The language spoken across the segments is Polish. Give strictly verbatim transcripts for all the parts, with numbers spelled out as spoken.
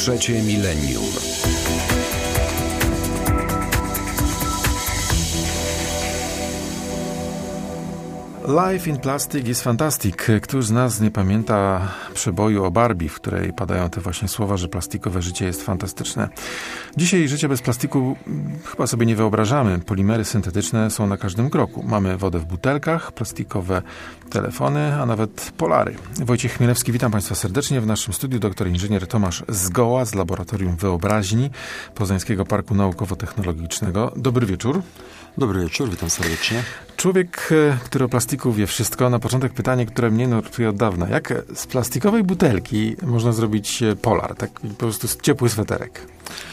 Trzecie milenium. Life in Plastic is fantastic. Któż z nas nie pamięta przeboju o Barbie, w której padają te właśnie słowa, że plastikowe życie jest fantastyczne. Dzisiaj życie bez plastiku chyba sobie nie wyobrażamy. Polimery syntetyczne są na każdym kroku. Mamy wodę w butelkach, plastikowe telefony, a nawet polary. Wojciech Chmielewski, witam Państwa serdecznie. W naszym studiu doktor inżynier Tomasz Zgoła z Laboratorium Wyobraźni Poznańskiego Parku Naukowo-Technologicznego. Dobry wieczór. Dobry wieczór, witam serdecznie. Człowiek, który o plastiku wie wszystko. Na początek pytanie, które mnie nurtuje od dawna. Jak z plastikowej butelki można zrobić polar? Tak po prostu ciepły sweterek.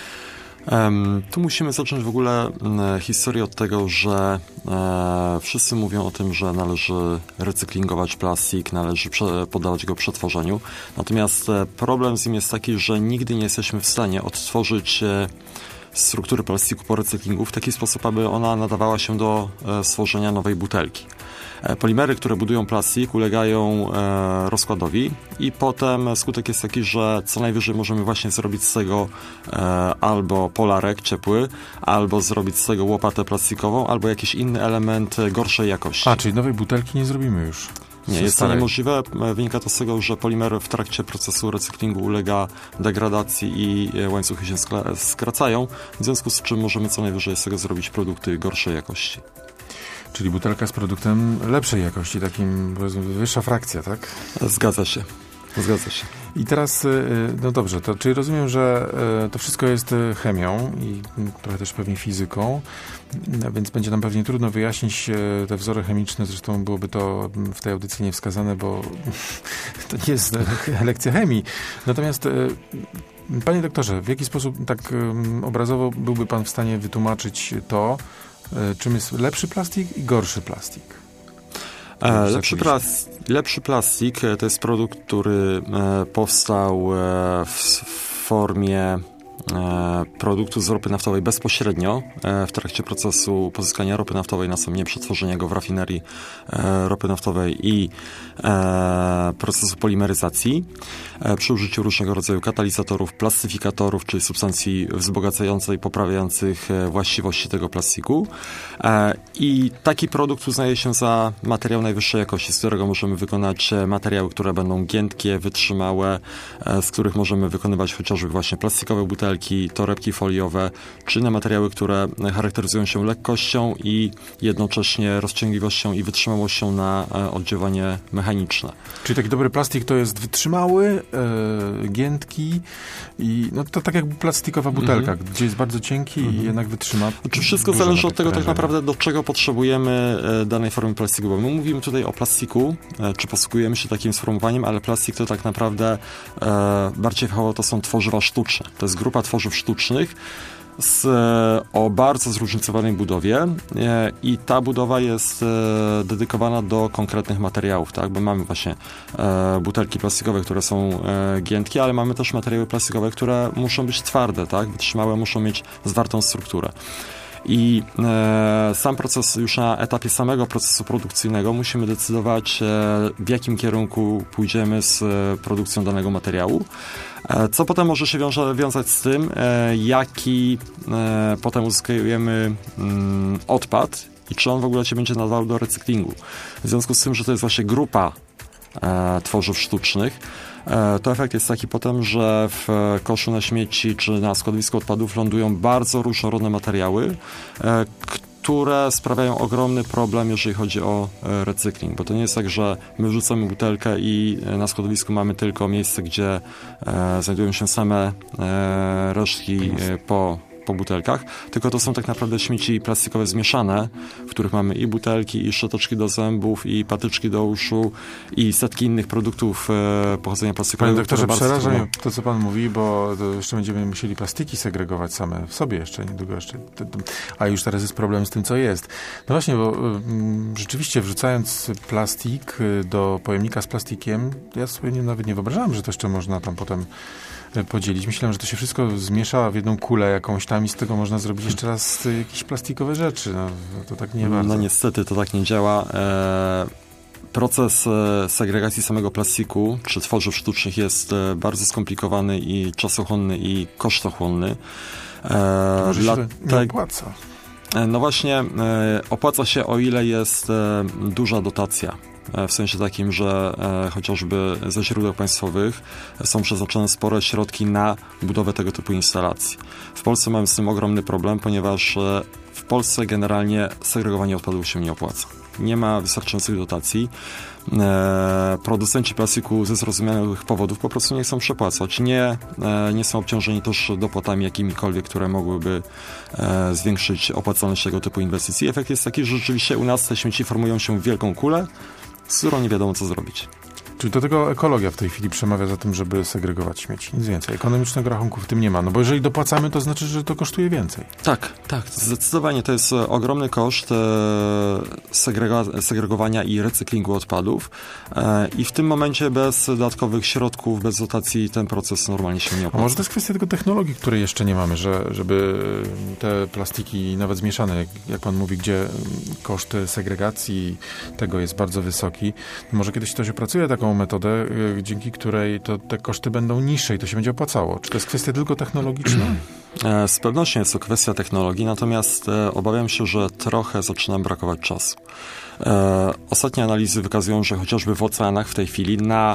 Um, tu musimy zacząć w ogóle e, historię od tego, że e, wszyscy mówią o tym, że należy recyklingować plastik, należy prze, poddawać go przetworzeniu. Natomiast e, problem z nim jest taki, że nigdy nie jesteśmy w stanie odtworzyć e, struktury plastiku po recyklingu w taki sposób, aby ona nadawała się do e, stworzenia nowej butelki. E, polimery, które budują plastik, ulegają e, rozkładowi i potem skutek jest taki, że co najwyżej możemy właśnie zrobić z tego e, albo polarek ciepły, albo zrobić z tego łopatę plastikową, albo jakiś inny element gorszej jakości. A, czyli nowej butelki nie zrobimy już? Nie, jest to niemożliwe. Wynika to z tego, że polimer w trakcie procesu recyklingu ulega degradacji i łańcuchy się skracają, w związku z czym możemy co najwyżej z tego zrobić produkty gorszej jakości. Czyli butelka z produktem lepszej jakości, takim, powiedzmy, wyższa frakcja, tak? Zgadza się. Zgadza się. I teraz, no dobrze, to czyli rozumiem, że to wszystko jest chemią i trochę też pewnie fizyką, więc będzie nam pewnie trudno wyjaśnić te wzory chemiczne, zresztą byłoby to w tej audycji nie wskazane, bo to nie jest lekcja chemii. Natomiast, panie doktorze, w jaki sposób tak obrazowo byłby pan w stanie wytłumaczyć to, czym jest lepszy plastik i gorszy plastik? E, lepszy, plas, lepszy plastik to jest produkt, który e, powstał e, w, w formie e, produktu z ropy naftowej bezpośrednio e, w trakcie procesu pozyskania ropy naftowej, następnie przetworzenia go w rafinerii e, ropy naftowej i e, procesu polimeryzacji e, przy użyciu różnego rodzaju katalizatorów, plastyfikatorów, czyli substancji wzbogacających i poprawiających e, właściwości tego plastiku. E, I taki produkt uznaje się za materiał najwyższej jakości, z którego możemy wykonać materiały, które będą giętkie, wytrzymałe, e, z których możemy wykonywać chociażby właśnie plastikowe butelki, torebki foliowe, czy inne materiały, które charakteryzują się lekkością i jednocześnie rozciągliwością i wytrzymałością na e, oddziaływanie mechaniczne. Czyli taki dobry plastik to jest wytrzymały, e, giętki i no to tak jak plastikowa butelka, mm-hmm. gdzie jest bardzo cienki mm-hmm. i jednak wytrzyma. Znaczy wszystko zależy od tego tak naprawdę, do czego potrzebujemy e, danej formy plastiku, bo my mówimy tutaj o plastiku, e, czy posługujemy się takim sformułowaniem, ale plastik to tak naprawdę e, bardziej fachowo to są tworzywa sztuczne. To jest grupa tworzyw sztucznych z, o bardzo zróżnicowanej budowie e, i ta budowa jest e, dedykowana do konkretnych materiałów, tak? Bo mamy właśnie e, butelki plastikowe, które są e, giętkie, ale mamy też materiały plastikowe, które muszą być twarde, tak? Wytrzymałe, muszą mieć zwartą strukturę. I e, sam proces, już na etapie samego procesu produkcyjnego musimy decydować, e, w jakim kierunku pójdziemy z e, produkcją danego materiału, e, co potem może się wiąże, wiązać z tym, e, jaki e, potem uzyskujemy mm, odpad i czy on w ogóle się będzie nadawał do recyklingu. W związku z tym, że to jest właśnie grupa e, tworzyw sztucznych, to efekt jest taki potem, że w koszu na śmieci czy na składowisku odpadów lądują bardzo różnorodne materiały, które sprawiają ogromny problem, jeżeli chodzi o recykling, bo to nie jest tak, że my wrzucamy butelkę i na składowisku mamy tylko miejsce, gdzie znajdują się same resztki po po butelkach, tylko to są tak naprawdę śmieci plastikowe zmieszane, w których mamy i butelki, i szczoteczki do zębów, i patyczki do uszu, i setki innych produktów e, pochodzenia plastikowego. Panie doktorze, przeraża mnie to, co pan mówi, bo jeszcze będziemy musieli plastiki segregować same w sobie jeszcze, niedługo jeszcze. A już teraz jest problem z tym, co jest. No właśnie, bo mm, rzeczywiście wrzucając plastik do pojemnika z plastikiem, ja sobie nie, nawet nie wyobrażałem, że to jeszcze można tam potem podzielić. Myślałem, że to się wszystko zmiesza w jedną kulę jakąś tam i z tego można zrobić jeszcze raz jakieś plastikowe rzeczy. No, to tak nie bardzo. No niestety to tak nie działa. E, proces segregacji samego plastiku czy tworzyw sztucznych jest bardzo skomplikowany i czasochłonny i kosztochłonny. To może się nie opłaca. No właśnie, opłaca się, o ile jest duża dotacja. W sensie takim, że e, chociażby ze źródeł państwowych są przeznaczone spore środki na budowę tego typu instalacji. W Polsce mamy z tym ogromny problem, ponieważ e, w Polsce generalnie segregowanie odpadów się nie opłaca. Nie ma wystarczających dotacji. E, producenci plastiku ze zrozumiałych powodów po prostu nie chcą przepłacać. Nie, e, nie są obciążeni też dopłatami jakimikolwiek, które mogłyby e, zwiększyć opłacalność tego typu inwestycji. Efekt jest taki, że rzeczywiście u nas te śmieci formują się w wielką kulę, z którą nie wiadomo, co zrobić. Czyli do tego ekologia w tej chwili przemawia za tym, żeby segregować śmieci. Nic więcej. Ekonomicznego rachunku w tym nie ma. No bo jeżeli dopłacamy, to znaczy, że to kosztuje więcej. Tak, tak. Zdecydowanie to jest ogromny koszt e, segrega- segregowania i recyklingu odpadów. E, I w tym momencie bez dodatkowych środków, bez dotacji ten proces normalnie się nie opłaca. A może to jest kwestia tego technologii, której jeszcze nie mamy, że, żeby te plastiki, nawet zmieszane, jak, jak pan mówi, gdzie koszt segregacji tego jest bardzo wysoki, może kiedyś ktoś opracuje taką metodę, dzięki której to te koszty będą niższe i to się będzie opłacało. Czy to jest kwestia tylko technologiczna? Z pewnością jest to kwestia technologii, natomiast obawiam się, że trochę zaczyna brakować czasu. Ostatnie analizy wykazują, że chociażby w oceanach w tej chwili na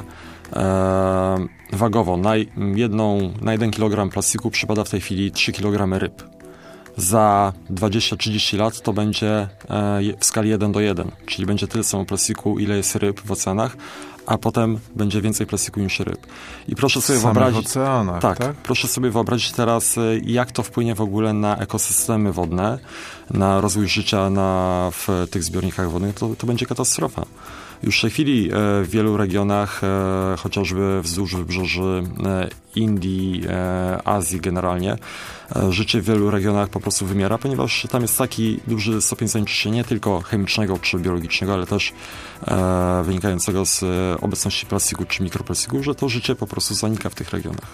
wagowo na, jedną, na jeden kilogram plastiku przypada w tej chwili trzy kilogramy ryb. Za dwadzieścia trzydzieści lat to będzie w skali jeden do jeden, czyli będzie tyle samo plastiku, ile jest ryb w oceanach, a potem będzie więcej plastiku niż ryb. I proszę sobie wyobrazić, w oceanach, tak, tak? Proszę sobie wyobrazić teraz, jak to wpłynie w ogóle na ekosystemy wodne, na rozwój życia na, w tych zbiornikach wodnych, to, to będzie katastrofa. Już w tej chwili w wielu regionach, chociażby wzdłuż wybrzeży Indii, Azji generalnie, życie w wielu regionach po prostu wymiera, ponieważ tam jest taki duży stopień zanieczyszczenia nie tylko chemicznego czy biologicznego, ale też wynikającego z obecności plastiku czy mikroplastiku, że to życie po prostu zanika w tych regionach.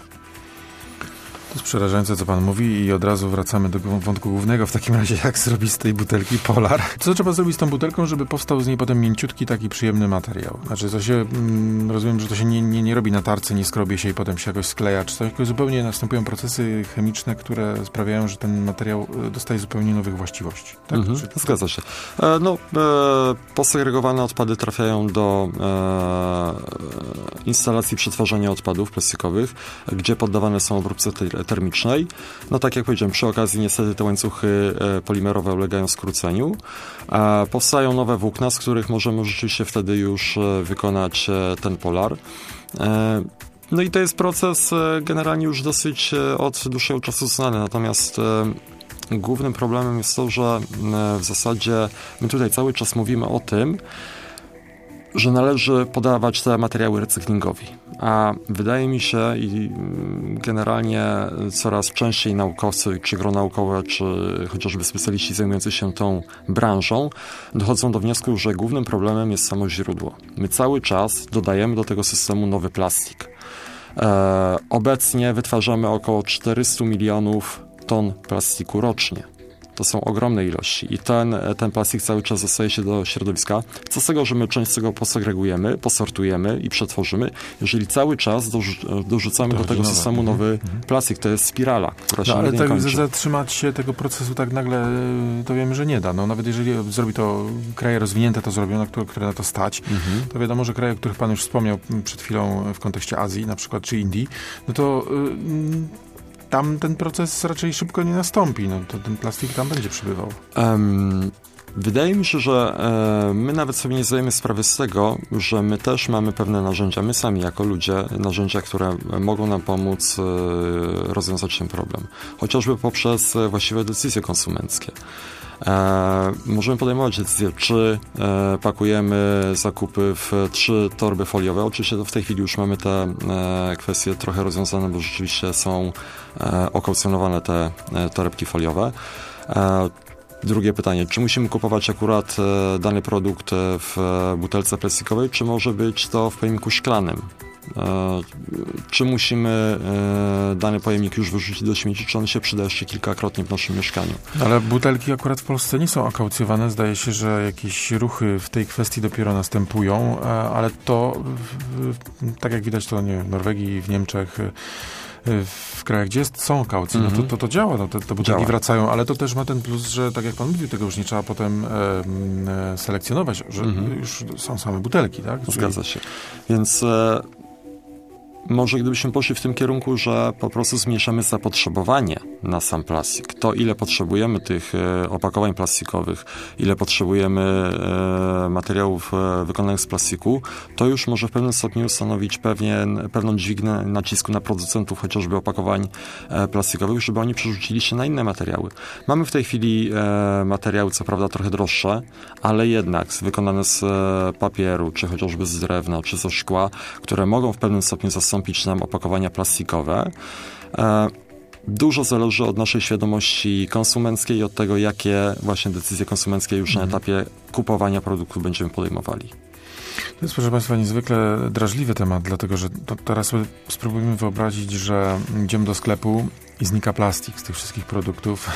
To jest przerażające, co pan mówi i od razu wracamy do wątku głównego. W takim razie, jak zrobić z tej butelki Polar? Co trzeba zrobić z tą butelką, żeby powstał z niej potem mięciutki, taki przyjemny materiał? Znaczy, to się, mm, rozumiem, że to się nie, nie, nie robi na tarce, nie skrobie się i potem się jakoś skleja, czy coś, tylko zupełnie następują procesy chemiczne, które sprawiają, że ten materiał dostaje zupełnie nowych właściwości. Tak? Mhm, czy... Zgadza się. E, no, e, posegregowane odpady trafiają do e, instalacji przetwarzania odpadów plastikowych, gdzie poddawane są obróbce termicznej. No tak jak powiedziałem, przy okazji niestety te łańcuchy polimerowe ulegają skróceniu. A powstają nowe włókna, z których możemy rzeczywiście wtedy już wykonać ten polar. No i to jest proces generalnie już dosyć od dłuższego czasu znany, natomiast głównym problemem jest to, że w zasadzie my tutaj cały czas mówimy o tym, że należy podawać te materiały recyklingowi. A wydaje mi się i generalnie coraz częściej naukowcy, czy gro naukowe, czy chociażby specjaliści zajmujący się tą branżą, dochodzą do wniosku, że głównym problemem jest samo źródło. My cały czas dodajemy do tego systemu nowy plastik. E, obecnie wytwarzamy około czterysta milionów ton plastiku rocznie. To są ogromne ilości i ten, ten plastik cały czas dostaje się do środowiska. Co z tego, że my część z tego posegregujemy, posortujemy i przetworzymy, jeżeli cały czas dorzu- dorzucamy do tego nowe. systemu nowy mhm. plastik. To jest spirala, która się no, ale nie tak kończy. Zatrzymać się tego procesu tak nagle, to wiemy, że nie da. No, nawet jeżeli zrobi to kraje rozwinięte, to zrobią, które, które na to stać, mhm. to wiadomo, że kraje, o których pan już wspomniał przed chwilą w kontekście Azji na przykład, czy Indii, no to yy, tam ten proces raczej szybko nie nastąpi. No, to ten plastik tam będzie przybywał. Um, wydaje mi się, że e, my nawet sobie nie zdajemy sprawy z tego, że my też mamy pewne narzędzia, my sami jako ludzie, narzędzia, które mogą nam pomóc e, rozwiązać ten problem. Chociażby poprzez właściwe decyzje konsumenckie. E, możemy podejmować decyzję, czy e, pakujemy zakupy w trzy torby foliowe. Oczywiście to w tej chwili już mamy te e, kwestie trochę rozwiązane, bo rzeczywiście są e, okaucjonowane te e, torebki foliowe. E, drugie pytanie, czy musimy kupować akurat e, dany produkt w butelce plastikowej, czy może być to w pojemniku szklanym? czy musimy dany pojemnik już wyrzucić do śmieci, czy on się przyda jeszcze kilkakrotnie w naszym mieszkaniu. Ale butelki akurat w Polsce nie są akaucjowane. Zdaje się, że jakieś ruchy w tej kwestii dopiero następują, ale to, tak jak widać, to nie w Norwegii, w Niemczech, w krajach, gdzie jest, są kaucje, mm-hmm. no to, to, to działa, no te, te butelki działa. Wracają, ale to też ma ten plus, że tak jak pan mówił, tego już nie trzeba potem e, e, selekcjonować, że mm-hmm. już są same butelki, tak? Zgadza się. Więc e, może gdybyśmy poszli w tym kierunku, że po prostu zmniejszamy zapotrzebowanie na sam plastik, to ile potrzebujemy tych e, opakowań plastikowych, ile potrzebujemy e, materiałów e, wykonanych z plastiku, to już może w pewnym stopniu stanowić pewien, pewną dźwignę nacisku na producentów chociażby opakowań e, plastikowych, żeby oni przerzucili się na inne materiały. Mamy w tej chwili e, materiały, co prawda trochę droższe, ale jednak wykonane z e, papieru, czy chociażby z drewna, czy ze szkła, które mogą w pewnym stopniu zastąpić nam opakowania plastikowe. E, Dużo zależy od naszej świadomości konsumenckiej i od tego, jakie właśnie decyzje konsumenckie już mm. na etapie kupowania produktu będziemy podejmowali. To jest, proszę Państwa, niezwykle drażliwy temat, dlatego że to teraz sobie spróbujmy wyobrazić, że idziemy do sklepu i znika plastik z tych wszystkich produktów.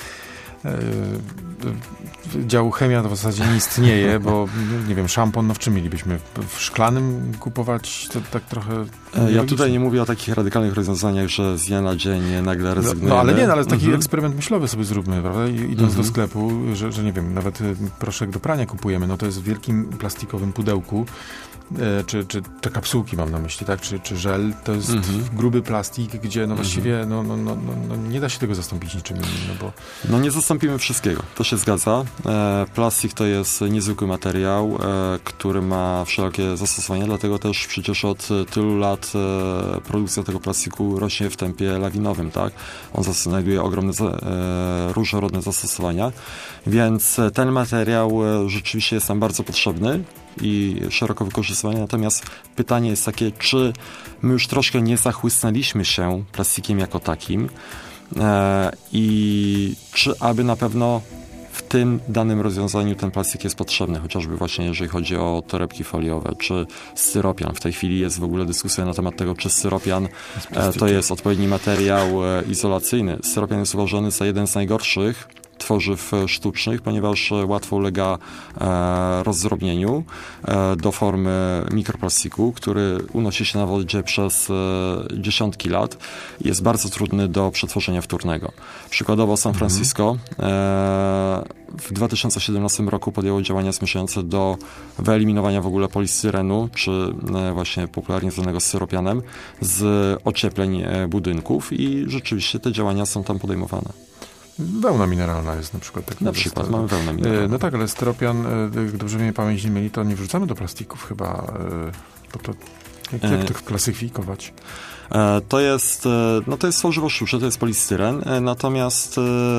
Działu chemia to w zasadzie nie istnieje, bo nie wiem, szampon, no w czym mielibyśmy? W szklanym kupować? To tak trochę... Ja tutaj nie mówię o takich radykalnych rozwiązaniach, że z dnia na dzień nagle rezygnujemy. No, no ale nie, no, ale taki mhm. eksperyment myślowy sobie zróbmy, prawda? I, idąc mhm. do sklepu, że, że nie wiem, nawet proszek do prania kupujemy, no to jest w wielkim plastikowym pudełku, e, czy, czy te kapsułki mam na myśli, tak? Czy, czy żel, to jest mhm. gruby plastik, gdzie no właściwie no, no, no, no, no, nie da się tego zastąpić niczym innym, no bo... No nie zastąpimy wszystkiego, to się zgadza. E, plastik to jest niezwykły materiał, e, który ma wszelkie zastosowania, dlatego też przecież od tylu lat e, produkcja tego plastiku rośnie w tempie lawinowym, tak? On znajduje ogromne, e, różnorodne zastosowania, więc ten materiał e, rzeczywiście jest nam bardzo potrzebny i szeroko wykorzystywany, natomiast pytanie jest takie, czy my już troszkę nie zachłysnęliśmy się plastikiem jako takim, E, i czy aby na pewno w tym danym rozwiązaniu ten plastik jest potrzebny, chociażby właśnie jeżeli chodzi o torebki foliowe, czy styropian. W tej chwili jest w ogóle dyskusja na temat tego, czy styropian e, to jest odpowiedni materiał e, izolacyjny. Styropian jest uważany za jeden z najgorszych tworzyw sztucznych, ponieważ łatwo ulega e, rozdrobnieniu e, do formy mikroplastiku, który unosi się na wodzie przez e, dziesiątki lat i jest bardzo trudny do przetworzenia wtórnego. Przykładowo San Francisco e, w dwa tysiące siedemnastym roku podjęło działania zmierzające do wyeliminowania w ogóle polistyrenu, czy e, właśnie popularnie zwanego styropianem, z ociepleń e, budynków i rzeczywiście te działania są tam podejmowane. Wełna mineralna jest na przykład. Tak na przykład mamy wełnę mineralną. No tak, ale styropian, jak dobrze mnie pamięć nie myli, to nie wrzucamy do plastików chyba. Bo to, jak, jak to klasyfikować? To jest, no to jest tworzywo sztuczne, to jest polistyren, natomiast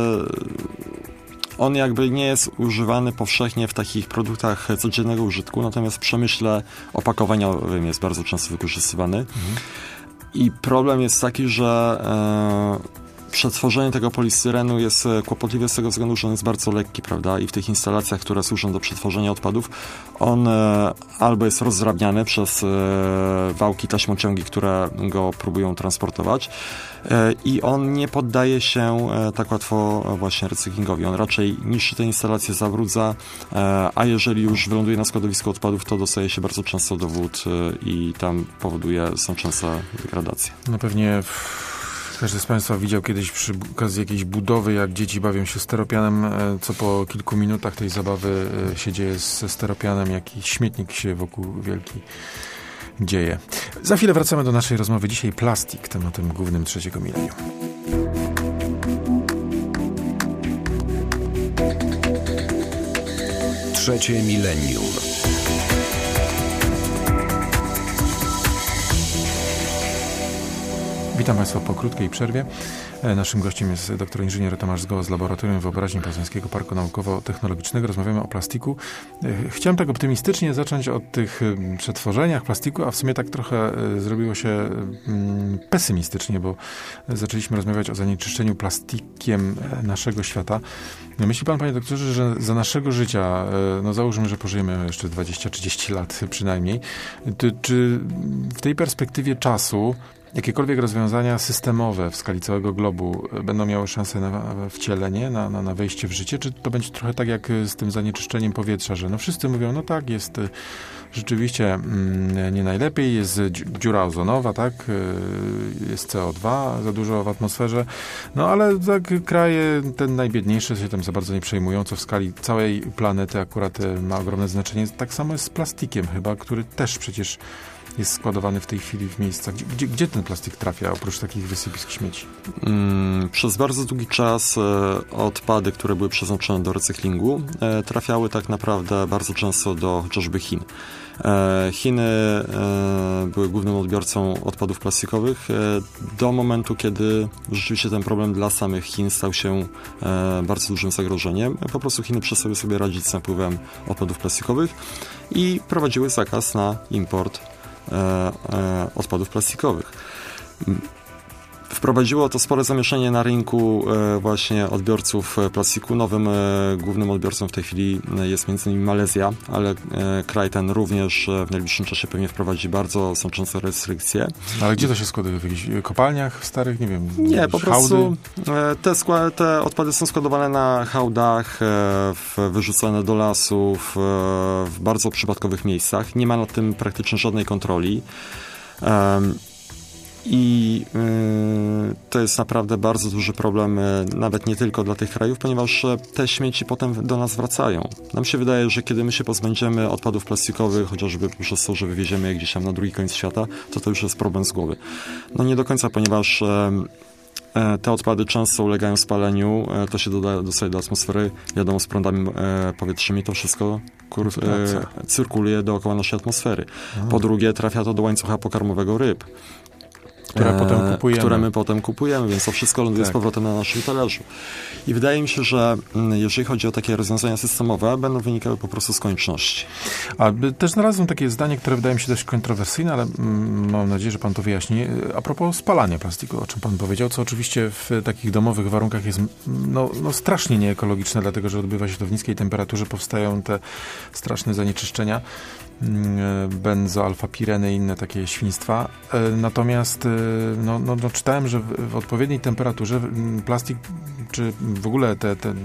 on jakby nie jest używany powszechnie w takich produktach codziennego użytku, natomiast w przemyśle opakowaniowym jest bardzo często wykorzystywany. Mhm. I problem jest taki, że przetworzenie tego polistyrenu jest kłopotliwe z tego względu, że on jest bardzo lekki, prawda? I w tych instalacjach, które służą do przetworzenia odpadów, on e, albo jest rozdrabniany przez e, wałki, taśmociągi, które go próbują transportować e, i on nie poddaje się e, tak łatwo e, właśnie recyklingowi. On raczej niszczy te instalacje, zabrudza, e, a jeżeli już wyląduje na składowisku odpadów, to dostaje się bardzo często do wód e, i tam powoduje, są częste degradacje. No pewnie w... Każdy z Państwa widział kiedyś przy okazji jakiejś budowy, jak dzieci bawią się steropianem, co po kilku minutach tej zabawy się dzieje ze steropianem, jaki śmietnik się wokół wielki dzieje. Za chwilę wracamy do naszej rozmowy. Dzisiaj plastik, tematem głównym trzeciego milenium. Trzecie milenium. Witam Państwa po krótkiej przerwie. Naszym gościem jest doktor inżynier Tomasz Zgoła z Laboratorium Wyobraźni Poznańskiego Parku Naukowo-Technologicznego. Rozmawiamy o plastiku. Chciałem tak optymistycznie zacząć od tych przetworzeniach plastiku, a w sumie tak trochę zrobiło się pesymistycznie, bo zaczęliśmy rozmawiać o zanieczyszczeniu plastikiem naszego świata. Myśli pan, panie doktorze, że za naszego życia, no załóżmy, że pożyjemy jeszcze dwadzieścia trzydzieści lat przynajmniej, to, czy w tej perspektywie czasu jakiekolwiek rozwiązania systemowe w skali całego globu będą miały szansę na wcielenie, na, na, na wejście w życie? Czy to będzie trochę tak jak z tym zanieczyszczeniem powietrza, że no wszyscy mówią, no tak, jest rzeczywiście mm, nie najlepiej, jest dziura ozonowa, tak, jest C O dwa za dużo w atmosferze, no ale tak kraje, ten najbiedniejsze się tam za bardzo nie przejmują, co w skali całej planety akurat ma ogromne znaczenie. Tak samo jest z plastikiem chyba, który też przecież jest składowany w tej chwili w miejscach. Gdzie, gdzie, gdzie ten plastik trafia, oprócz takich wysypisk śmieci? Hmm, przez bardzo długi czas e, odpady, które były przeznaczone do recyklingu, e, trafiały tak naprawdę bardzo często do chociażby Chin. E, Chiny e, były głównym odbiorcą odpadów plastikowych e, do momentu, kiedy rzeczywiście ten problem dla samych Chin stał się e, bardzo dużym zagrożeniem. Po prostu Chiny przestały sobie radzić z napływem odpadów plastikowych i prowadziły zakaz na import E, e, odpadów plastikowych. Wprowadziło to spore zamieszanie na rynku e, właśnie odbiorców plastiku. Nowym e, głównym odbiorcą w tej chwili jest między innymi Malezja, ale e, kraj ten również w najbliższym czasie pewnie wprowadzi bardzo znaczące restrykcje. Ale gdzie to się składuje? W jakichś kopalniach starych? Nie wiem. Nie, po prostu e, te, skła- te odpady są składowane na hałdach, e, w, wyrzucane do lasów, e, w bardzo przypadkowych miejscach. Nie ma nad tym praktycznie żadnej kontroli. E, I y, to jest naprawdę bardzo duży problem, y, nawet nie tylko dla tych krajów, ponieważ y, te śmieci potem do nas wracają. Nam się wydaje, że kiedy my się pozbędziemy odpadów plastikowych, chociażby przez to, że wywieziemy je gdzieś tam na drugi koniec świata, to to już jest problem z głowy. No nie do końca, ponieważ y, y, te odpady często ulegają spaleniu, y, to się doda, dostaje do atmosfery, wiadomo, z prądami y, powietrznymi, to wszystko kur, y, cyrkuluje dookoła naszej atmosfery. A. Po drugie, trafia to do łańcucha pokarmowego ryb. Które potem kupujemy. Które my potem kupujemy, więc to wszystko ląduje tak. z powrotem na naszym talerzu. I wydaje mi się, że jeżeli chodzi o takie rozwiązania systemowe, będą wynikały po prostu z konieczności. A też znalazłem takie zdanie, które wydaje mi się dość kontrowersyjne, ale mam nadzieję, że pan to wyjaśni. A propos spalania plastiku, o czym pan powiedział, co oczywiście w takich domowych warunkach jest no, no strasznie nieekologiczne, dlatego że odbywa się to w niskiej temperaturze, powstają te straszne zanieczyszczenia, benzoalfapireny i inne takie świństwa. Natomiast no, no, no czytałem, że w, w odpowiedniej temperaturze plastik, czy w ogóle te, te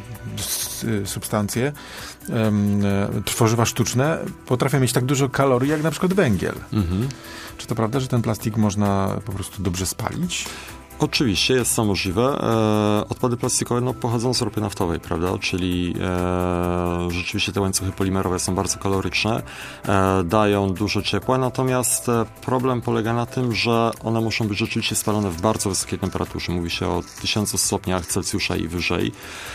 substancje, um, tworzywa sztuczne potrafią mieć tak dużo kalorii, jak na przykład węgiel. Mhm. Czy to prawda, że ten plastik można po prostu dobrze spalić? Oczywiście, jest to możliwe. E, odpady plastikowe no, pochodzą z ropy naftowej, prawda? Czyli e, rzeczywiście te łańcuchy polimerowe są bardzo kaloryczne, e, dają dużo ciepła, natomiast e, problem polega na tym, że one muszą być rzeczywiście spalone w bardzo wysokiej temperaturze. Mówi się o tysiącu stopniach Celsjusza i wyżej.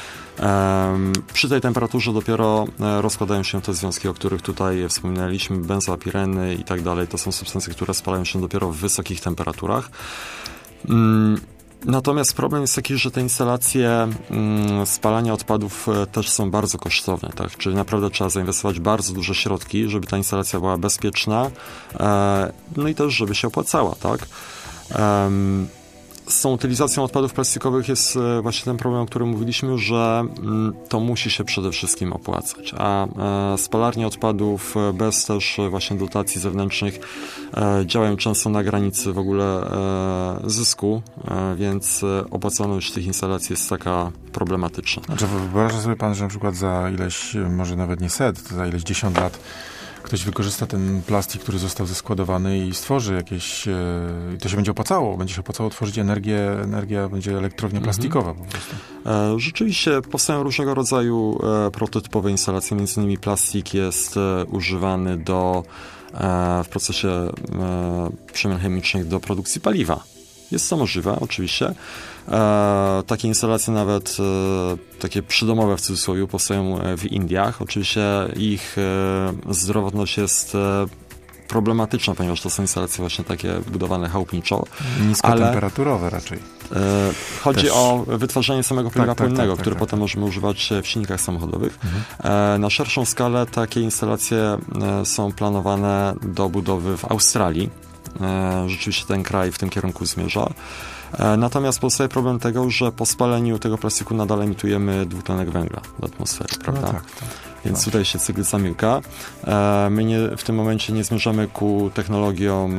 Um, przy tej temperaturze dopiero e, rozkładają się te związki, o których tutaj wspominaliśmy, benzoapireny i tak dalej. To są substancje, które spalają się dopiero w wysokich temperaturach. Um, natomiast problem jest taki, że te instalacje um, spalania odpadów e, też są bardzo kosztowne, tak? Czyli naprawdę trzeba zainwestować bardzo duże środki, żeby ta instalacja była bezpieczna, e, no i też, żeby się opłacała, tak? Um, Z tą utylizacją odpadów plastikowych jest właśnie ten problem, o którym mówiliśmy, że to musi się przede wszystkim opłacać, a spalarnie odpadów bez też właśnie dotacji zewnętrznych działają często na granicy w ogóle zysku, więc opłacalność tych instalacji jest taka problematyczna. Znaczy, wyobraża sobie pan, że na przykład za ileś, może nawet nie set, za ileś dziesiąt lat ktoś wykorzysta ten plastik, który został zeskładowany i stworzy jakieś... E, to się będzie opłacało. Będzie się opłacało tworzyć energię, energia będzie elektrownia plastikowa po prostu. E, rzeczywiście powstają różnego rodzaju e, prototypowe instalacje. Między innymi plastik jest e, używany do, e, w procesie e, przemian chemicznych do produkcji paliwa. Jest to możliwe, oczywiście. E, takie instalacje nawet e, takie przydomowe w cudzysłowie powstają w Indiach. Oczywiście ich e, zdrowotność jest e, problematyczna, ponieważ to są instalacje właśnie takie budowane chałupniczo. Niskotemperaturowe ale, raczej. Chodzi Też. o wytwarzanie samego paliwa tak, tak, płynnego, tak, tak, które tak, potem tak. możemy używać w silnikach samochodowych. Mhm. Na szerszą skalę takie instalacje są planowane do budowy w Australii. Rzeczywiście ten kraj w tym kierunku zmierza. Natomiast pozostaje problem tego, że po spaleniu tego plastiku nadal emitujemy dwutlenek węgla do atmosfery, prawda? No tak, tak. Więc tak. tutaj się cykl zamyka. My nie, w tym momencie nie zmierzamy ku technologiom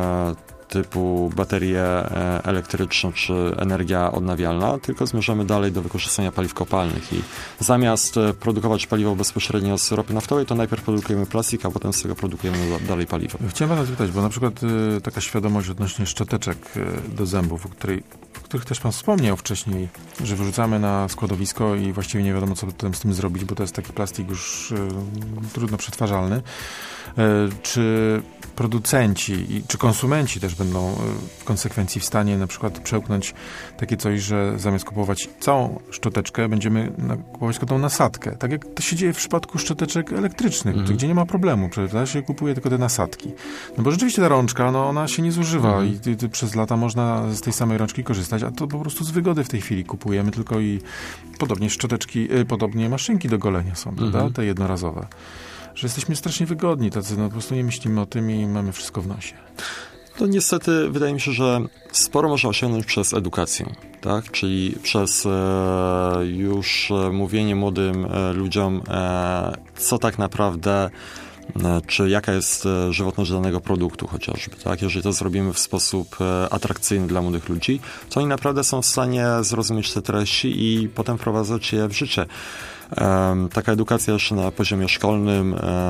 typu baterie elektryczne czy energia odnawialna, tylko zmierzamy dalej do wykorzystania paliw kopalnych i zamiast produkować paliwo bezpośrednio z ropy naftowej, to najpierw produkujemy plastik, a potem z tego produkujemy dalej paliwo. Chciałem pana zapytać, bo na przykład y, taka świadomość odnośnie szczoteczek y, do zębów, o, której, o których też pan wspomniał wcześniej, że wyrzucamy na składowisko i właściwie nie wiadomo, co potem z tym zrobić, bo to jest taki plastik już y, trudno przetwarzalny. Y, czy producenci i czy konsumenci też będą w konsekwencji w stanie na przykład przełknąć takie coś, że zamiast kupować całą szczoteczkę, będziemy kupować tylko tą nasadkę. Tak jak to się dzieje w przypadku szczoteczek elektrycznych, mm. gdzie nie ma problemu. Przecież się kupuje tylko te nasadki. No bo rzeczywiście ta rączka, no ona się nie zużywa mm. i, i, i przez lata można z tej samej rączki korzystać, a to po prostu z wygody w tej chwili kupujemy tylko i podobnie szczoteczki, y, podobnie maszynki do golenia są, mm. prawda? Te jednorazowe. Że jesteśmy strasznie wygodni, tacy, no po prostu nie myślimy o tym i mamy wszystko w nosie. To niestety wydaje mi się, że sporo można osiągnąć przez edukację, tak? Czyli przez e, już mówienie młodym e, ludziom, e, co tak naprawdę, e, czy jaka jest e, żywotność danego produktu chociażby, tak? Jeżeli to zrobimy w sposób e, atrakcyjny dla młodych ludzi, to oni naprawdę są w stanie zrozumieć te treści i potem wprowadzać je w życie. Taka edukacja jeszcze na poziomie szkolnym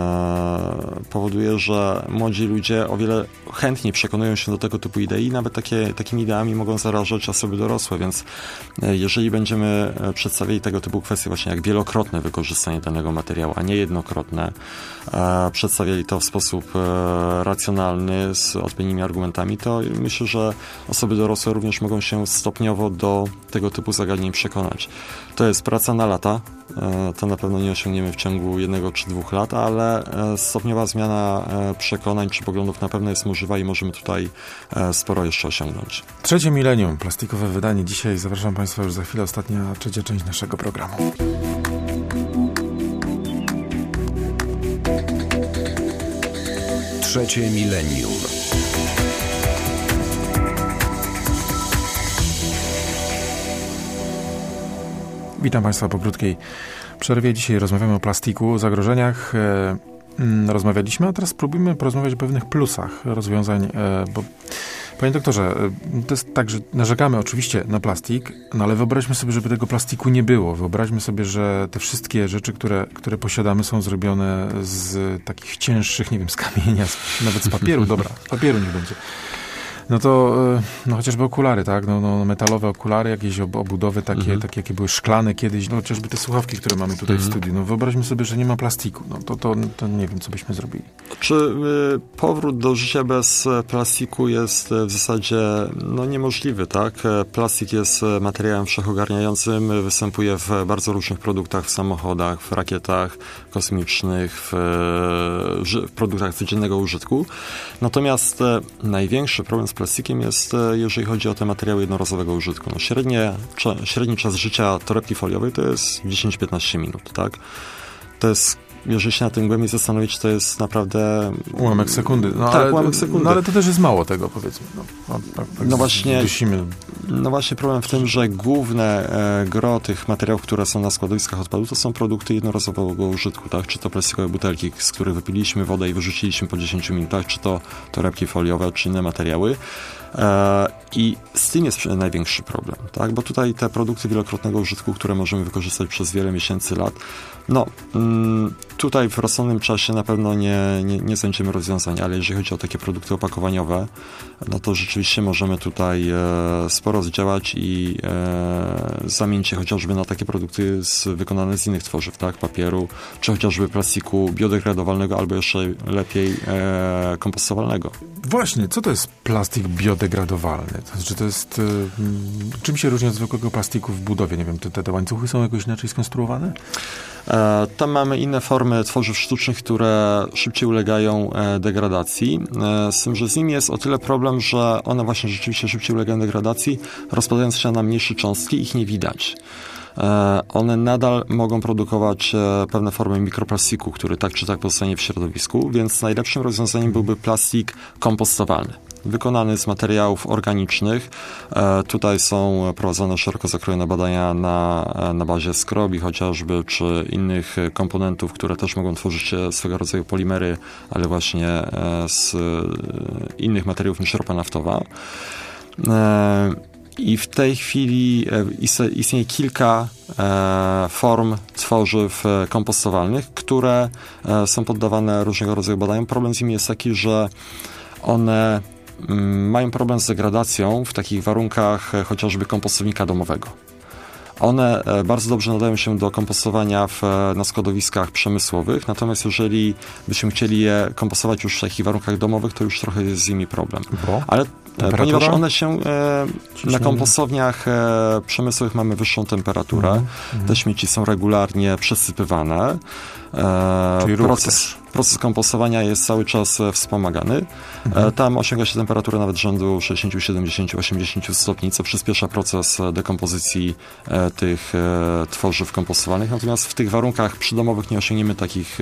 powoduje, że młodzi ludzie o wiele chętniej przekonują się do tego typu idei i nawet takie, takimi ideami mogą zarażać osoby dorosłe, więc jeżeli będziemy przedstawiali tego typu kwestie właśnie jak wielokrotne wykorzystanie danego materiału, a nie jednokrotne, przedstawiali to w sposób racjonalny, z odpowiednimi argumentami, to myślę, że osoby dorosłe również mogą się stopniowo do tego typu zagadnień przekonać. To jest praca na lata. To na pewno nie osiągniemy w ciągu jednego czy dwóch lat, ale stopniowa zmiana przekonań czy poglądów na pewno jest możliwa i możemy tutaj sporo jeszcze osiągnąć. Trzecie milenium, plastikowe wydanie. Dzisiaj zapraszam Państwa już za chwilę, ostatnia, trzecia część naszego programu. Trzecie milenium. Witam Państwa po krótkiej przerwie. Dzisiaj rozmawiamy o plastiku, o zagrożeniach. Rozmawialiśmy, a teraz spróbujmy porozmawiać o pewnych plusach rozwiązań, bo panie doktorze, to jest tak, że narzekamy oczywiście na plastik, no ale wyobraźmy sobie, żeby tego plastiku nie było. Wyobraźmy sobie, że te wszystkie rzeczy, które, które posiadamy, są zrobione z takich cięższych, nie wiem, z kamienia, z, nawet z papieru, dobra, z papieru nie będzie. No to no chociażby okulary, tak? No, no metalowe okulary, jakieś obudowy takie, mhm. takie, jakie były szklane kiedyś, no chociażby te słuchawki, które mamy tutaj mhm. w studiu. No wyobraźmy sobie, że nie ma plastiku. No to, to, to nie wiem, co byśmy zrobili. Czy y, powrót do życia bez plastiku jest w zasadzie no, niemożliwy, tak? Plastik jest materiałem wszechogarniającym, występuje w bardzo różnych produktach, w samochodach, w rakietach kosmicznych, w, w produktach codziennego użytku. Natomiast e, największy problem z plastikiem jest, jeżeli chodzi o te materiały jednorazowego użytku. No średnie, cza, średni czas życia torebki foliowej to jest dziesięć do piętnastu minut, tak? To jest, jeżeli się na tym głębiej zastanowić, to jest naprawdę... Ułamek sekundy. No, tak, ale, ułamek sekundy. No ale to też jest mało tego, powiedzmy. No, no, tak, tak no właśnie, dusimy. No właśnie problem w tym, że główne e, gro tych materiałów, które są na składowiskach odpadów, to są produkty jednorazowego użytku, tak? Czy to plastikowe butelki, z których wypiliśmy wodę i wyrzuciliśmy po dziesięciu minutach, czy to torebki foliowe, czy inne materiały. E, I z tym jest największy problem, tak? Bo tutaj te produkty wielokrotnego użytku, które możemy wykorzystać przez wiele miesięcy, lat, no mm, tutaj w rozsądnym czasie na pewno nie, nie, nie znajdziemy rozwiązań, ale jeżeli chodzi o takie produkty opakowaniowe, no to rzeczywiście możemy tutaj e, sporo zdziałać i e, zamienić je chociażby na takie produkty z, wykonane z innych tworzyw, tak? Papieru, czy chociażby plastiku biodegradowalnego, albo jeszcze lepiej e, kompostowalnego. Właśnie, co to jest plastik biodegradowalny? To znaczy, to jest... Y, czym się różni od zwykłego plastiku w budowie? Nie wiem, te, te łańcuchy są jakoś inaczej skonstruowane? E, tam mamy inne formy tworzyw sztucznych, które szybciej ulegają e, degradacji. E, z tym, że z nimi jest o tyle problem, że one właśnie rzeczywiście szybciej ulegają degradacji, rozpadając się na mniejsze cząstki, ich nie widać. One nadal mogą produkować pewne formy mikroplastiku, który tak czy tak pozostanie w środowisku, więc najlepszym rozwiązaniem byłby plastik kompostowalny, wykonany z materiałów organicznych. Tutaj są prowadzone szeroko zakrojone badania na, na bazie skrobi chociażby, czy innych komponentów, które też mogą tworzyć swego rodzaju polimery, ale właśnie z innych materiałów niż ropa naftowa. I w tej chwili istnieje kilka form tworzyw kompostowalnych, które są poddawane różnego rodzaju badaniom. Problem z nimi jest taki, że one mają problem z degradacją w takich warunkach chociażby kompostownika domowego. One bardzo dobrze nadają się do kompostowania w, na składowiskach przemysłowych, natomiast jeżeli byśmy chcieli je kompostować już w takich warunkach domowych, to już trochę jest z nimi problem. Bo? Ale Temperatura? ponieważ one się e, na kompostowniach e, przemysłowych mamy wyższą temperaturę, mm. te śmieci są regularnie przesypywane. E, Czyli proces, proces kompostowania jest cały czas wspomagany. Mm. E, tam osiąga się temperaturę nawet rzędu sześćdziesiąt, siedemdziesiąt, osiemdziesiąt stopni, co przyspiesza proces dekompozycji e, tych e, tworzyw kompostowanych. Natomiast w tych warunkach przydomowych nie osiągniemy takich,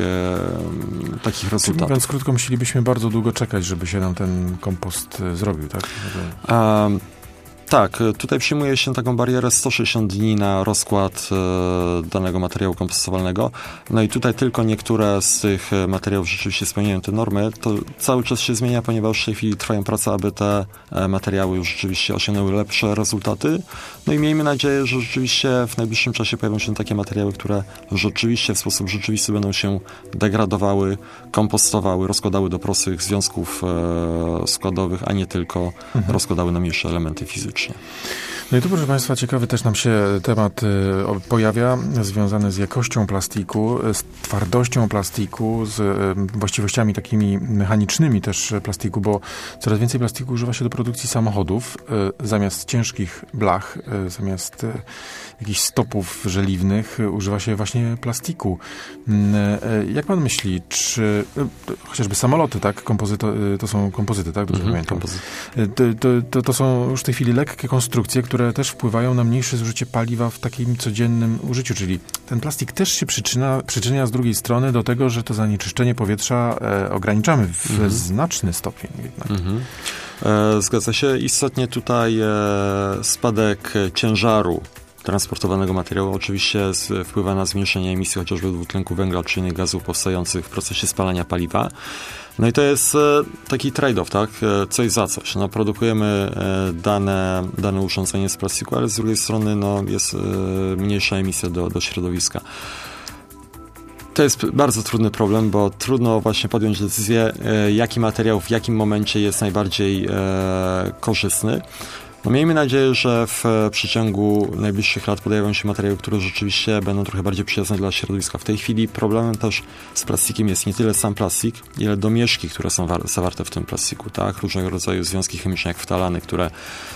e, takich rezultatów. Mówiąc krótko, musielibyśmy bardzo długo czekać, żeby się nam ten kompost zrobił, tak? Um, tak, tutaj przyjmuje się taką barierę sto sześćdziesiąt dni na rozkład e, danego materiału kompostowalnego. No i tutaj tylko niektóre z tych materiałów rzeczywiście spełniają te normy. To cały czas się zmienia, ponieważ w tej chwili trwają prace, aby te e, materiały już rzeczywiście osiągnęły lepsze rezultaty. No i miejmy nadzieję, że rzeczywiście w najbliższym czasie pojawią się takie materiały, które rzeczywiście w sposób rzeczywisty będą się degradowały, kompostowały, rozkładały do prostych związków e, składowych, a nie tylko mhm. rozkładały na mniejsze elementy fizyczne. No i tu, proszę Państwa, ciekawy też nam się temat y, pojawia, związany z jakością plastiku, z twardością plastiku, z y, właściwościami takimi mechanicznymi też plastiku, bo coraz więcej plastiku używa się do produkcji samochodów. Y, zamiast ciężkich blach, y, zamiast y, jakichś stopów żeliwnych, y, używa się właśnie plastiku. Y, y, jak Pan myśli, czy y, chociażby samoloty, tak? Kompozyto, y, to są kompozyty, tak? Dobrze mhm, pamiętam. Y, to, to, to, to są już w tej chwili lekkie konstrukcje, które też wpływają na mniejsze zużycie paliwa w takim codziennym użyciu, czyli ten plastik też się przyczyna, przyczynia z drugiej strony do tego, że to zanieczyszczenie powietrza e, ograniczamy w mhm. znaczny stopień jednak. Mhm. E, zgadza się. Istotnie tutaj e, spadek ciężaru transportowanego materiału oczywiście z, wpływa na zmniejszenie emisji chociażby dwutlenku węgla czy innych gazów powstających w procesie spalania paliwa. No i to jest e, taki trade-off, tak? E, coś za coś. No, produkujemy e, dane, dane urządzenie z plastiku, ale z drugiej strony no, jest e, mniejsza emisja do, do środowiska. To jest bardzo trudny problem, bo trudno właśnie podjąć decyzję, e, jaki materiał w jakim momencie jest najbardziej e, korzystny. No miejmy nadzieję, że w przeciągu najbliższych lat pojawią się materiały, które rzeczywiście będą trochę bardziej przyjazne dla środowiska. W tej chwili problemem też z plastikiem jest nie tyle sam plastik, ile domieszki, które są zawarte w tym plastiku, tak? Różnego rodzaju związki chemiczne, jak ftalany, które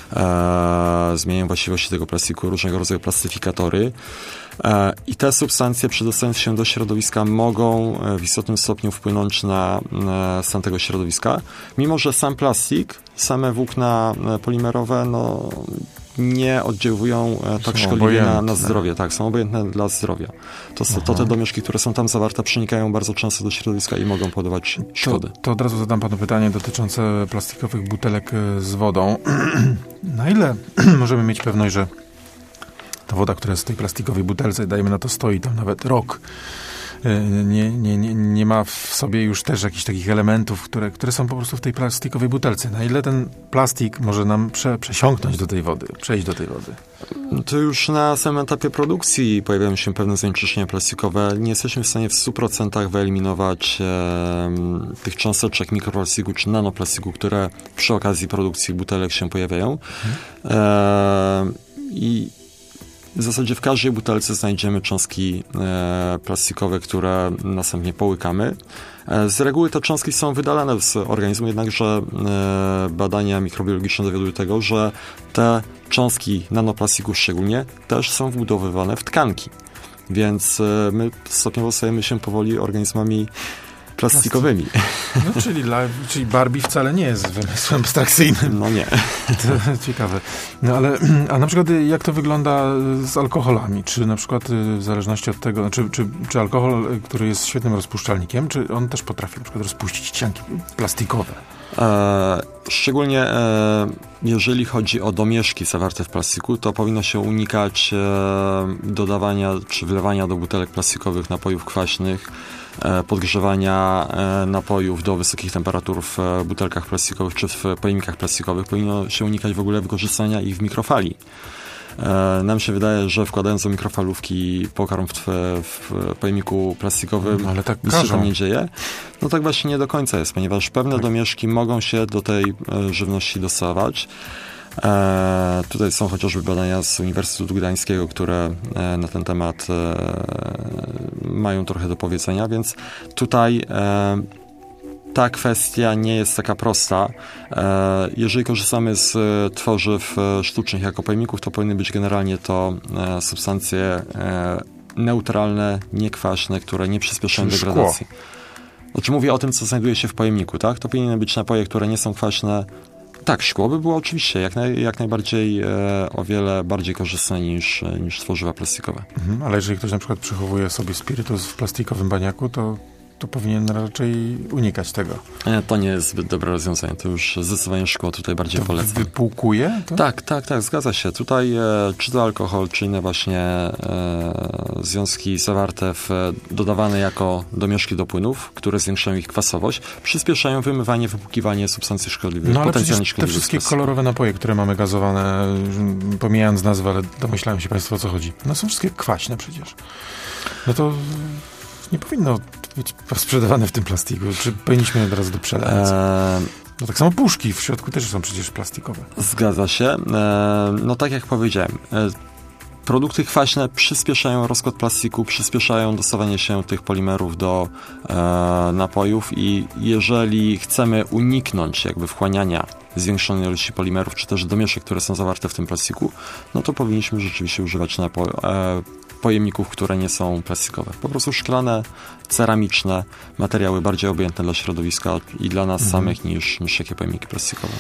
e, zmieniają właściwości tego plastiku, różnego rodzaju plastyfikatory. E, I te substancje, przedostając się do środowiska, mogą w istotnym stopniu wpłynąć na e, stan tego środowiska, mimo że sam plastik, same włókna polimerowe, no, nie oddziałują tak szkodliwie na, na zdrowie. Tak, są obojętne dla zdrowia. To, to te domieszki, które są tam zawarte, przenikają bardzo często do środowiska i mogą powodować szkody. To, to od razu zadam Panu pytanie dotyczące plastikowych butelek z wodą. Na ile możemy mieć pewność, że ta woda, która jest w tej plastikowej butelce, dajmy na to, stoi tam nawet rok, nie, nie, nie, nie ma w sobie już też jakichś takich elementów, które, które są po prostu w tej plastikowej butelce. Na ile ten plastik może nam prze, przesiąknąć do tej wody, przejść do tej wody? To już na samym etapie produkcji pojawiają się pewne zanieczyszczenia plastikowe. Nie jesteśmy w stanie w stu procentach wyeliminować e, tych cząsteczek mikroplastiku czy nanoplastiku, które przy okazji produkcji butelek się pojawiają. E, I w zasadzie w każdej butelce znajdziemy cząstki e, plastikowe, które następnie połykamy. E, z reguły te cząstki są wydalane z organizmu, jednakże e, badania mikrobiologiczne dowiadują tego, że te cząstki nanoplastiku szczególnie też są wbudowywane w tkanki. Więc my stopniowo stajemy się powoli organizmami plastikowymi. No, czyli, czyli Barbie wcale nie jest wymysłem abstrakcyjnym. No nie. To ciekawe. No ale, a na przykład jak to wygląda z alkoholami? Czy na przykład w zależności od tego, czy, czy, czy alkohol, który jest świetnym rozpuszczalnikiem, czy on też potrafi na przykład rozpuścić ścianki plastikowe? E, szczególnie e, jeżeli chodzi o domieszki zawarte w plastiku, to powinno się unikać e, dodawania czy wlewania do butelek plastikowych napojów kwaśnych, e, podgrzewania e, napojów do wysokich temperatur w e, butelkach plastikowych czy w pojemnikach plastikowych. Powinno się unikać w ogóle wykorzystania ich w mikrofali. E, nam się wydaje, że wkładając do mikrofalówki pokarm w, w pojemniku plastikowym, no, ale tak nic się tam nie dzieje. No tak właśnie nie do końca jest, ponieważ pewne tak. domieszki mogą się do tej e, żywności dostawać. E, tutaj są chociażby badania z Uniwersytetu Gdańskiego, które e, na ten temat e, mają trochę do powiedzenia, więc tutaj e, ta kwestia nie jest taka prosta. Jeżeli korzystamy z tworzyw sztucznych jako pojemników, to powinny być generalnie to substancje neutralne, niekwaśne, które nie przyspieszają Czyli degradacji. Znaczy mówię o tym, co znajduje się w pojemniku, tak? To powinny być napoje, które nie są kwaśne. Tak, szkło by było oczywiście jak, naj, jak najbardziej e, o wiele bardziej korzystne niż, niż tworzywa plastikowe. Mhm, ale jeżeli ktoś na przykład przechowuje sobie spirytus w plastikowym baniaku, to to powinien raczej unikać tego. To nie jest zbyt dobre rozwiązanie. To już zdecydowanie szkło tutaj bardziej to polecam. Wypłukuje? To? Tak, tak, tak, zgadza się. Tutaj e, czy to alkohol, czy inne właśnie e, związki zawarte w, dodawane jako domieszki do płynów, które zwiększają ich kwasowość, przyspieszają wymywanie, wypłukiwanie substancji szkodliwych, no, ale potencjalnie te szkodliwych. wszystkie kolorowe napoje, które mamy gazowane, pomijając nazwę, ale domyślają się Państwo, o co chodzi. No są wszystkie kwaśne przecież. No to nie powinno być sprzedawane w tym plastiku. Czy powinniśmy od razu do przelania? Eee, no tak samo puszki w środku też są przecież plastikowe. Zgadza się. Eee, no tak jak powiedziałem, e, produkty kwaśne przyspieszają rozkład plastiku, przyspieszają dostawanie się tych polimerów do e, napojów i jeżeli chcemy uniknąć jakby wchłaniania zwiększonej ilości polimerów, czy też domieszek, które są zawarte w tym plastiku, no to powinniśmy rzeczywiście używać napo- e, pojemników, które nie są plastikowe. Po prostu szklane, ceramiczne, materiały bardziej obojętne dla środowiska i dla nas mhm. samych niż, niż takie pojemniki plastikowe.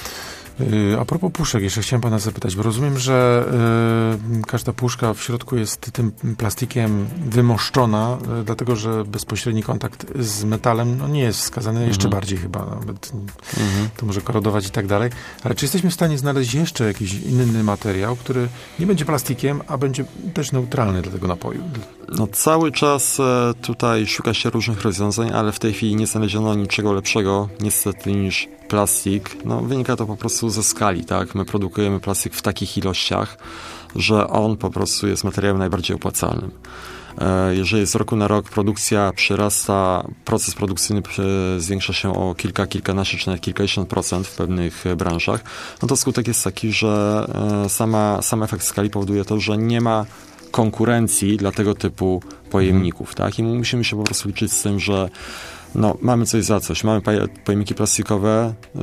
A propos puszek, jeszcze chciałem pana zapytać, bo rozumiem, że y, każda puszka w środku jest tym plastikiem wymoszczona, y, dlatego że bezpośredni kontakt z metalem no, nie jest wskazany, jeszcze mhm. bardziej chyba nawet mhm. to może korodować i tak dalej. Ale czy jesteśmy w stanie znaleźć jeszcze jakiś inny materiał, który nie będzie plastikiem, a będzie też neutralny dla tego napoju? No cały czas e, tutaj szuka się różnych rozwiązań, ale w tej chwili nie znaleziono niczego lepszego niestety niż plastik. No wynika to po prostu ze skali, tak? My produkujemy plastik w takich ilościach, że on po prostu jest materiałem najbardziej opłacalnym. E, jeżeli z roku na rok produkcja przyrasta, proces produkcyjny e, zwiększa się o kilka, kilkanaście czy nawet kilkadziesiąt procent w pewnych e, branżach, no to skutek jest taki, że e, sama, sam efekt skali powoduje to, że nie ma konkurencji dla tego typu pojemników, tak? I musimy się po prostu liczyć z tym, że no, mamy coś za coś. Mamy pojemniki plastikowe, yy,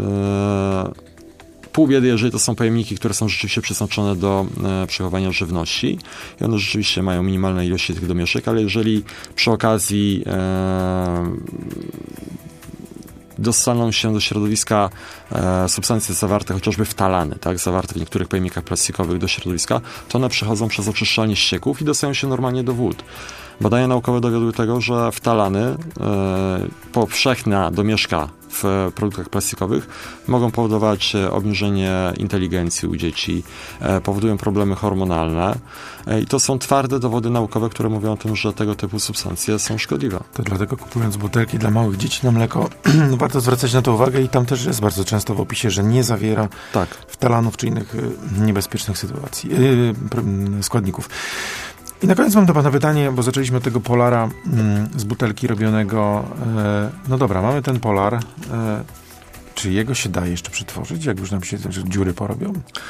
pół biedy, jeżeli to są pojemniki, które są rzeczywiście przeznaczone do e, przechowania żywności i one rzeczywiście mają minimalne ilości tych domieszek, ale jeżeli przy okazji e, dostaną się do środowiska e, substancje zawarte chociażby w talany, tak, zawarte w niektórych pojemnikach plastikowych do środowiska, to one przechodzą przez oczyszczalnię ścieków i dostają się normalnie do wód. Badania naukowe dowiodły tego, że wtalany, e, powszechna domieszka w produktach plastikowych mogą powodować obniżenie inteligencji u dzieci, e, powodują problemy hormonalne e, i to są twarde dowody naukowe, które mówią o tym, że tego typu substancje są szkodliwe. To dlatego kupując butelki dla małych dzieci na mleko warto zwracać na to uwagę i tam też jest bardzo często w opisie, że nie zawiera tak. wtalanów czy innych y, niebezpiecznych sytuacji, y, y, składników. I na koniec mam do pana pytanie, bo zaczęliśmy od tego polara mm, z butelki robionego. E, no dobra, mamy ten polar. E, czy jego się da jeszcze przetworzyć, jak już nam się że dziury porobią?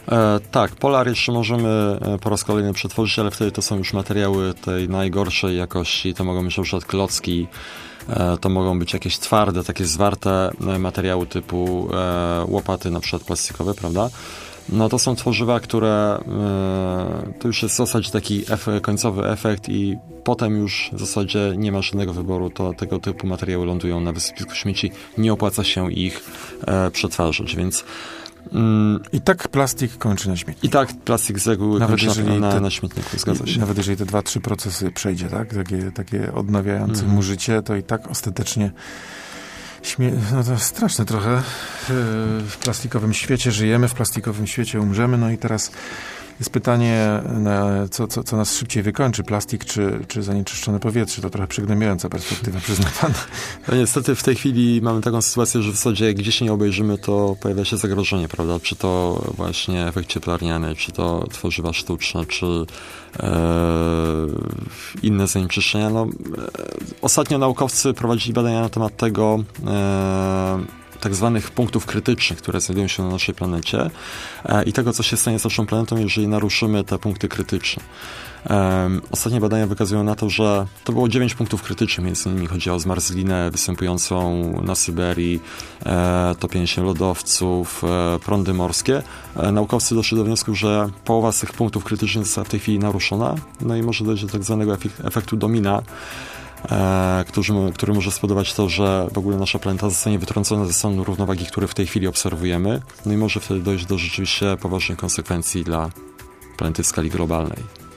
E, tak, polar jeszcze możemy po raz kolejny przetworzyć, ale wtedy to są już materiały tej najgorszej jakości. To mogą być na przykład klocki, e, to mogą być jakieś twarde, takie zwarte materiały typu e, łopaty na przykład plastikowe, prawda? No to są tworzywa, które e, to już jest w zasadzie taki efekt, końcowy efekt i potem już w zasadzie nie ma żadnego wyboru, to tego typu materiały lądują na wysypisku śmieci, nie opłaca się ich e, przetwarzać, więc mm, i tak plastik kończy na śmietniku. I tak plastik z reguły nawet kończy na, na, te, na śmietniku, zgadza się. Nawet jeżeli te dwa, trzy procesy przejdzie, tak? Takie, takie odnawiające mm. mu życie, to i tak ostatecznie Śmie- no to straszne trochę. W plastikowym świecie żyjemy, w plastikowym świecie umrzemy. No i teraz jest pytanie, na co, co, co nas szybciej wykończy, plastik czy, czy zanieczyszczone powietrze. To trochę przygnębiająca perspektywa, przyzna pan. No niestety w tej chwili mamy taką sytuację, że w zasadzie gdzie się nie obejrzymy, to pojawia się zagrożenie, prawda? Czy to właśnie efekt cieplarniany, czy to tworzywa sztuczne, czy e, inne zanieczyszczenia. No, e, ostatnio naukowcy prowadzili badania na temat tego, e, tak zwanych punktów krytycznych, które znajdują się na naszej planecie e, i tego, co się stanie z naszą planetą, jeżeli naruszymy te punkty krytyczne. E, ostatnie badania wykazują na to, że to było dziewięć punktów krytycznych, między innymi chodzi o zmarzlinę występującą na Syberii, e, topienie się lodowców, e, prądy morskie. E, naukowcy doszli do wniosku, że połowa z tych punktów krytycznych została w tej chwili naruszona, no i może dojść do tak zwanego efektu domina, E, który, który może spowodować to, że w ogóle nasza planeta zostanie wytrącona ze stanu równowagi, który w tej chwili obserwujemy, no i może wtedy dojść do rzeczywiście poważnych konsekwencji dla planety w skali globalnej.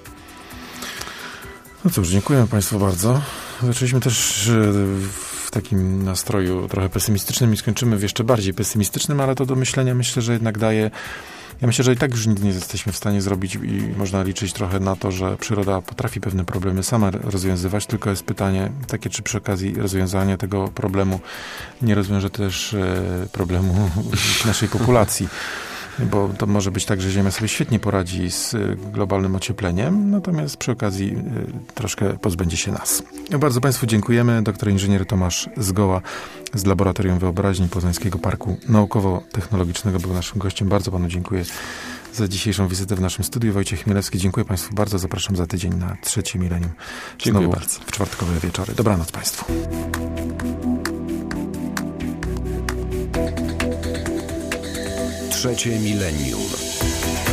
No cóż, dziękuję Państwu bardzo. Zaczęliśmy też w takim nastroju trochę pesymistycznym i skończymy w jeszcze bardziej pesymistycznym, ale to do myślenia myślę, że jednak daje. Ja myślę, że i tak już nic nie jesteśmy w stanie zrobić i można liczyć trochę na to, że przyroda potrafi pewne problemy sama rozwiązywać, tylko jest pytanie takie, czy przy okazji rozwiązania tego problemu nie rozwiąże też problemu naszej populacji. Bo to może być tak, że Ziemia sobie świetnie poradzi z globalnym ociepleniem, natomiast przy okazji troszkę pozbędzie się nas. Bardzo Państwu dziękujemy. Doktor inżynier Tomasz Zgoła z Laboratorium Wyobraźni Poznańskiego Parku Naukowo-Technologicznego był naszym gościem. Bardzo Panu dziękuję za dzisiejszą wizytę w naszym studiu. Wojciech Chmielewski, dziękuję Państwu bardzo. Zapraszam za tydzień na trzecie milenium. Dziękuję bardzo. W czwartkowe wieczory. Dobranoc Państwu. Trzecie milenium.